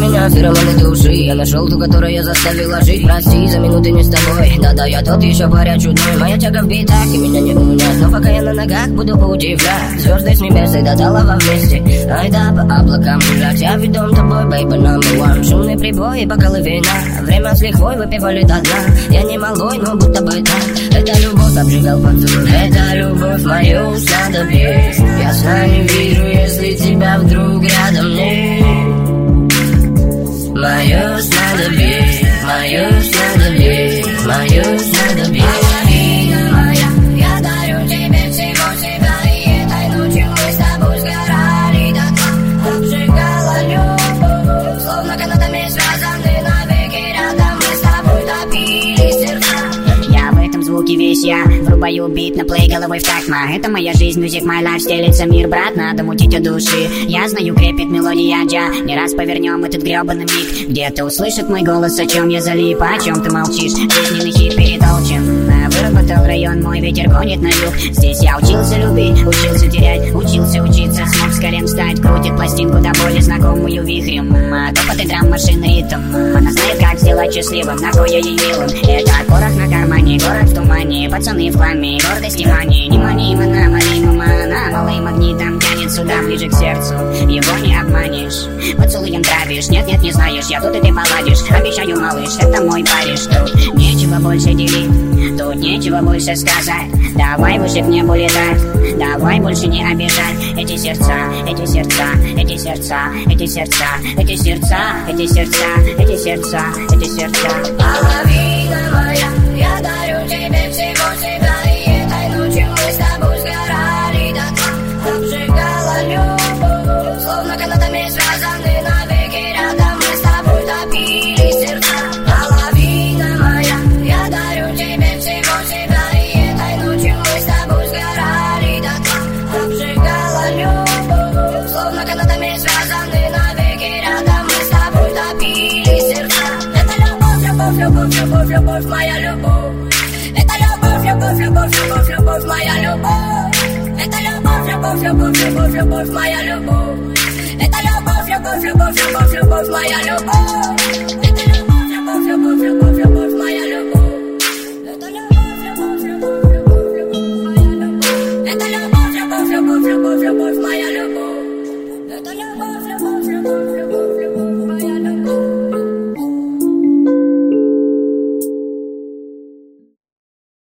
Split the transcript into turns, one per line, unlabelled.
меня феромоны души. Я нашел ту, которую я заставила жить. Прости за минуты не с тобой. Да-да, я тот еще паря чудной. Моя тяга в битах и меня не унять. Но пока я на ногах, буду удивлять. Звезды с небес и до талого вместе. Ай да, по облакам лежать. Я ведом тобой, baby, number one. Шумный прибой и бокалы вина. Время с лихвой выпивали до дна. Я не малой, но будто бы так. Это любовь обжигал поцелуй. Это любовь мою снадобье. Я сна не вижу, если тебя вдруг рядом нет. Мое снадобье, мое снадобье, мое снадобье. Половина моя, я дарю тебе всего себя. И этой ночью мы с тобой сгорали до дна. Обжигала любовь, словно канатами связаны навеки рядом. Мы с тобой топили сердца.
Я в этом звуке весь я. Врубаю бит на плей головой в такт. Это моя жизнь, music my life. Стелится мир, брат, надо мутить от души. Я знаю, крепит мелодия джа. Не раз повернем этот гребаный миг. Где-то услышит мой голос, о чем я залип, о чем ты молчишь. Жизненный хит перетолчен. Выработал район, мой ветер гонит на юг. Здесь я учился любить, учился терять, учился учиться. Смог скорее стать, крутит пластинку до боли, знакомую вихрем. Топот и драм, машин, ритм. Она знает, как сделать счастливым, напоя ей милым. Это порох на кармане, город в тумане. Пацаны в хламе, гордость и мания. Не мани, мана, мани, мамана. Малый магнитом тянет сюда, ближе к сердцу. Его не обманешь, поцелуем травишь. Нет, нет, не знаешь, я тут и ты поладишь. Обещаю, малыш, это мой париж. Тут нечего больше делить, тут нечего больше сказать. Давай выше к небу летать, давай больше не обижать. Эти сердца, эти сердца, эти сердца, эти сердца, эти сердца, эти сердца, эти сердца, эти сердца.
Половина моя, я дарю тебе всего себя. И этой ночью мы с тобой сгорали до дна. Обжигала любовь, словно канатами связаны навеки рядом. Мы с тобой топили сердца. Половина моя, я дарю тебе всего себя. И этой ночью мы с тобой сгорали до дна. Обжигала любовь, словно канатами связаны навеки рядом. Мы с тобой топили сердца. Это любовь, любовь, любовь, любовь, любовь, моя любовь. Это любовь, любовь, любовь, любовь, любовь, моя любовь. Это любовь, любовь, любовь, любовь, любовь, моя любовь. Это любовь, любовь, любовь, любовь, любовь, моя любовь.